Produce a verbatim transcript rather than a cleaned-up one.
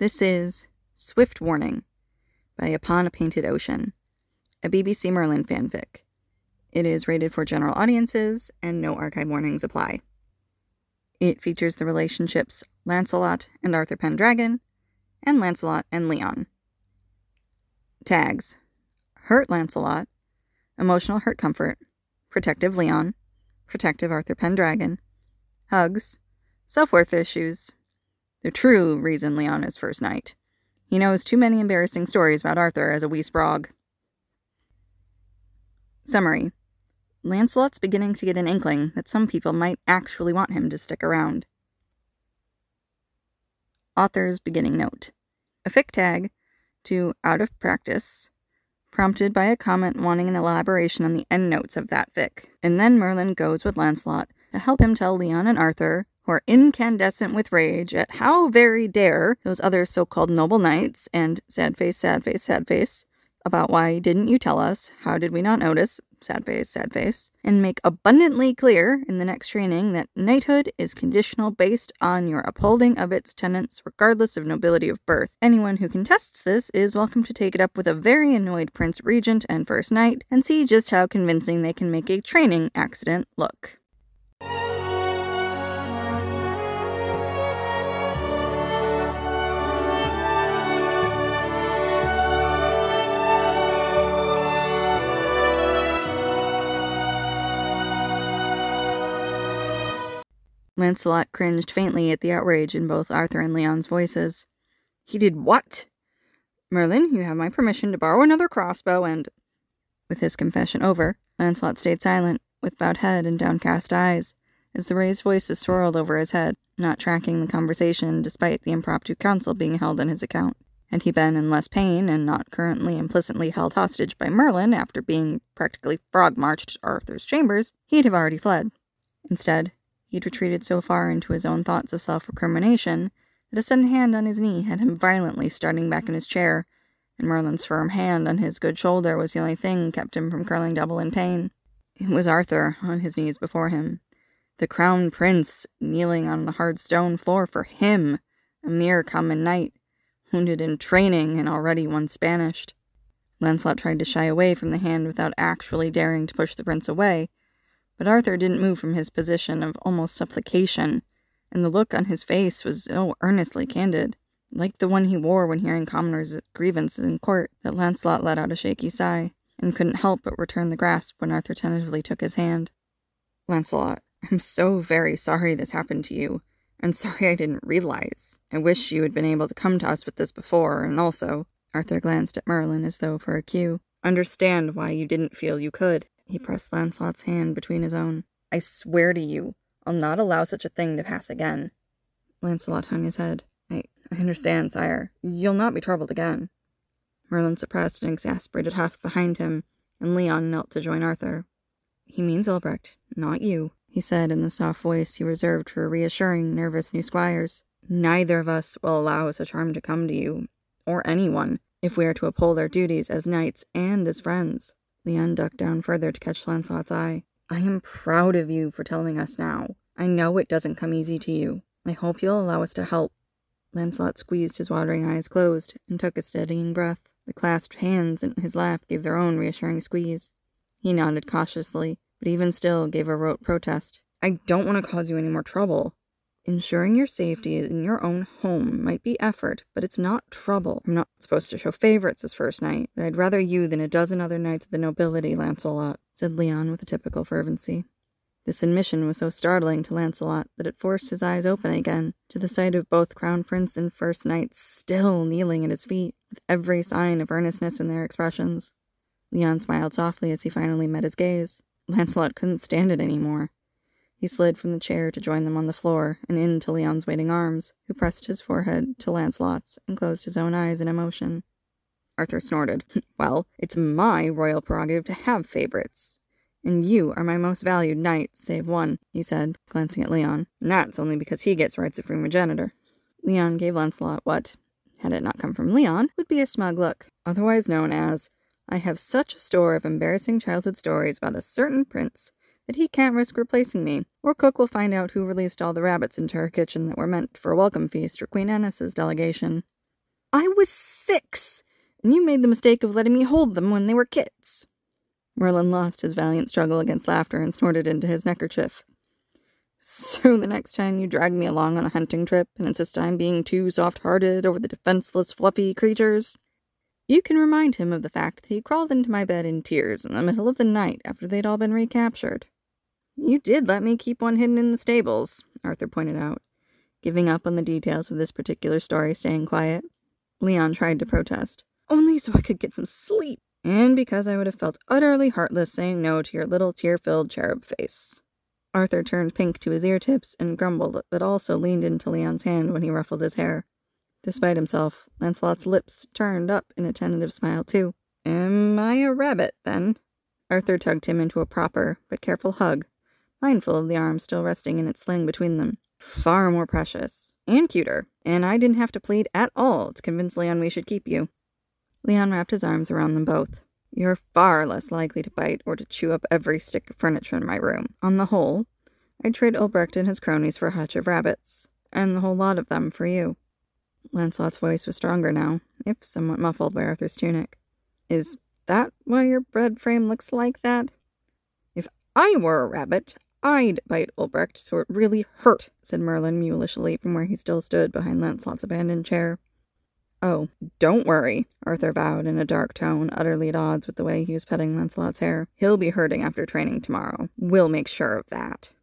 This is Swift Warning by Upon a Painted Ocean, a B B C Merlin fanfic. It is rated for general audiences, and no archive warnings apply. It features the relationships Lancelot and Arthur Pendragon, and Lancelot and Leon. Tags: Hurt Lancelot, Emotional Hurt Comfort, Protective Leon, Protective Arthur Pendragon, Hugs, Self-worth issues, the true reason Leon is first knight. He knows too many embarrassing stories about Arthur as a wee sprog. Summary: Lancelot's beginning to get an inkling that some people might actually want him to stick around. Author's beginning note. A fic tag to Out of Practice, prompted by a comment wanting an elaboration on the endnotes of that fic. And then Merlin goes with Lancelot to help him tell Leon and Arthur, who are incandescent with rage at how very dare those other so-called noble knights and sad face, sad face, sad face, about why didn't you tell us, how did we not notice, sad face, sad face, and make abundantly clear in the next training that knighthood is conditional based on your upholding of its tenets regardless of nobility of birth. Anyone who contests this is welcome to take it up with a very annoyed Prince Regent and First Knight and see just how convincing they can make a training accident look. Lancelot cringed faintly at the outrage in both Arthur and Leon's voices. He did what? Merlin, you have my permission to borrow another crossbow and... With his confession over, Lancelot stayed silent, with bowed head and downcast eyes, as the raised voices swirled over his head, not tracking the conversation despite the impromptu council being held on his account. Had he been in less pain and not currently implicitly held hostage by Merlin after being practically frog-marched to Arthur's chambers, he'd have already fled. Instead, he'd retreated so far into his own thoughts of self-recrimination that a sudden hand on his knee had him violently starting back in his chair, and Merlin's firm hand on his good shoulder was the only thing kept him from curling double in pain. It was Arthur on his knees before him, the crown prince kneeling on the hard stone floor for him, a mere common knight, wounded in training and already once banished. Lancelot tried to shy away from the hand without actually daring to push the prince away, but Arthur didn't move from his position of almost supplication, and the look on his face was so earnestly candid, like the one he wore when hearing commoners' grievances in court, that Lancelot let out a shaky sigh, and couldn't help but return the grasp when Arthur tentatively took his hand. Lancelot, I'm so very sorry this happened to you. I'm sorry I didn't realize. I wish you had been able to come to us with this before, and also, Arthur glanced at Merlin as though for a cue, understand why you didn't feel you could. He pressed Lancelot's hand between his own. I swear to you, I'll not allow such a thing to pass again. Lancelot hung his head. I, I understand, sire. You'll not be troubled again. Merlin suppressed an exasperated huff behind him, and Leon knelt to join Arthur. He means Ilbrecht, not you, he said in the soft voice he reserved for reassuring nervous new squires. Neither of us will allow such harm to come to you, or anyone, if we are to uphold our duties as knights and as friends. Leon ducked down further to catch Lancelot's eye. I am proud of you for telling us now. I know it doesn't come easy to you. I hope you'll allow us to help. Lancelot squeezed his watering eyes closed and took a steadying breath. The clasped hands in his lap gave their own reassuring squeeze. He nodded cautiously, but even still gave a rote protest. I don't want to cause you any more trouble. Ensuring your safety in your own home might be effort, but it's not trouble. I'm not supposed to show favorites as first knight, but I'd rather you than a dozen other knights of the nobility, Lancelot, said Leon with a typical fervency. This admission was so startling to Lancelot that it forced his eyes open again to the sight of both Crown Prince and First Knight still kneeling at his feet, with every sign of earnestness in their expressions. Leon smiled softly as he finally met his gaze. Lancelot couldn't stand it anymore. He slid from the chair to join them on the floor and into Leon's waiting arms, who pressed his forehead to Lancelot's and closed his own eyes in emotion. Arthur snorted. Well, it's my royal prerogative to have favorites. And you are my most valued knight, save one, he said, glancing at Leon. And that's only because he gets rights of primogeniture. Leon gave Lancelot what, had it not come from Leon, would be a smug look, otherwise known as, I have such a store of embarrassing childhood stories about a certain prince that he can't risk replacing me, or Cook will find out who released all the rabbits into her kitchen that were meant for a welcome feast for Queen Annis's delegation. I was six, and you made the mistake of letting me hold them when they were kids. Merlin lost his valiant struggle against laughter and snorted into his neckerchief. So the next time you drag me along on a hunting trip and insist I'm being too soft-hearted over the defenseless, fluffy creatures, you can remind him of the fact that he crawled into my bed in tears in the middle of the night after they'd all been recaptured. You did let me keep one hidden in the stables, Arthur pointed out, giving up on the details of this particular story, staying quiet. Leon tried to protest. Only so I could get some sleep, and because I would have felt utterly heartless saying no to your little tear-filled cherub face. Arthur turned pink to his ear tips and grumbled, but also leaned into Leon's hand when he ruffled his hair. Despite himself, Lancelot's lips turned up in a tentative smile, too. Am I a rabbit, then? Arthur tugged him into a proper, but careful hug, mindful of the arm still resting in its sling between them. Far more precious. And cuter. And I didn't have to plead at all to convince Leon we should keep you. Leon wrapped his arms around them both. You're far less likely to bite or to chew up every stick of furniture in my room. On the whole, I'd trade Ulbrecht and his cronies for a hutch of rabbits, and the whole lot of them for you. Lancelot's voice was stronger now, if somewhat muffled by Arthur's tunic. Is that why your bread frame looks like that? If I were a rabbit, I'd bite Ulbrecht so it really hurt, said Merlin mulishly from where he still stood behind Lancelot's abandoned chair. Oh, don't worry, Arthur vowed in a dark tone, utterly at odds with the way he was petting Lancelot's hair. He'll be hurting after training tomorrow. We'll make sure of that.